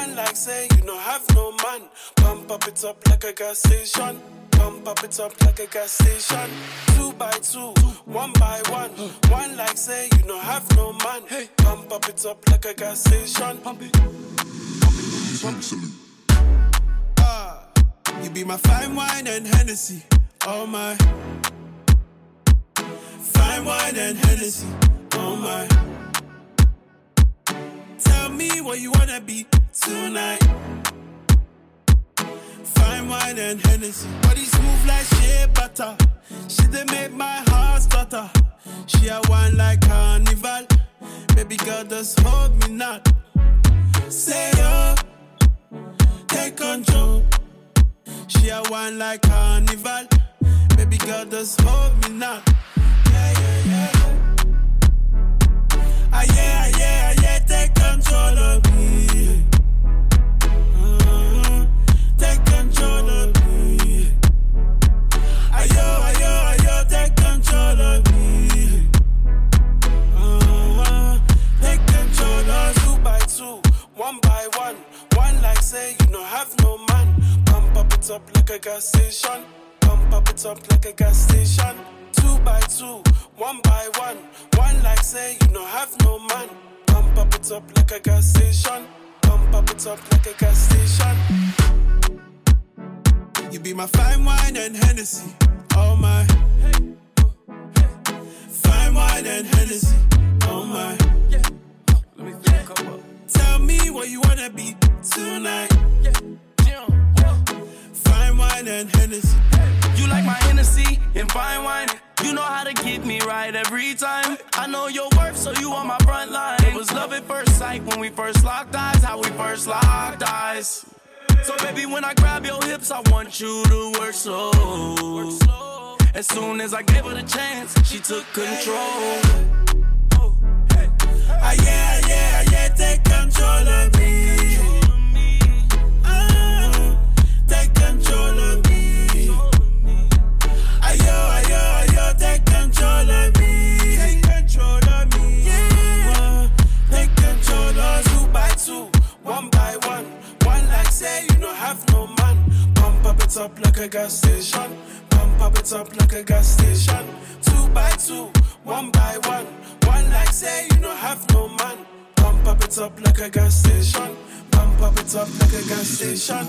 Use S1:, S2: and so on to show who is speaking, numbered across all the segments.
S1: One like say you no have no man. Pump up it up like a gas station. Pump up it up like a gas station. 2 by 2, 1 by 1. One like say you no have no man. Pump up it up like a gas station. Pump it. You be my fine wine and Hennessy. Oh my. Fine wine and Hennessy. Oh my. Tell me what you wanna be tonight. Fine wine and Hennessy. Body smooth like shea butter. She done make my heart stutter. She a wine like carnival. Baby girl, just hold me not. Say yo, take control. She a wine like carnival. Baby girl, just hold me not. Yeah, yeah, yeah. Ah, yeah, yeah, yeah, take control of me. Take control of me. Ayo, ayo, ayo, take control of me. Take control of 2 by 2, 1 by 1. One like say you no have no man. Pump up it up like a gas station. Pump up it up like a gas station. 2 by 2, 1 by 1. One like say you no have no man. Pump up it up like a gas station. Pump up it up like a gas station. You be my fine wine and Hennessy. Oh my. Fine wine and Hennessy. Oh my. Tell me what you wanna be tonight. Fine wine and Hennessy.
S2: You like my Hennessy and fine wine. You know how to get me right every time. I know your worth, so you on my front line. It was love at first sight when we first locked eyes. How we first locked eyes. So baby, when I grab your hips, I want you to work slow. As soon as I gave her the chance, she took control.
S1: Ah, yeah, yeah, yeah, take control of me. Take control of me. Ayo, ayo, ayo, take control of me. Take control of me. Yeah. Take control of 2 by 2, 1 by 1. One like say you no have no man. Pump up it up like a gas station. Pump up it up like a gas station. 2 by 2, 1 by 1. One like say you no have no man. Pump up it up like a gas station. Pump up it up like a gas station.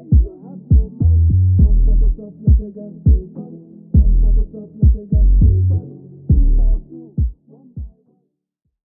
S1: Pump up it up like a gas station.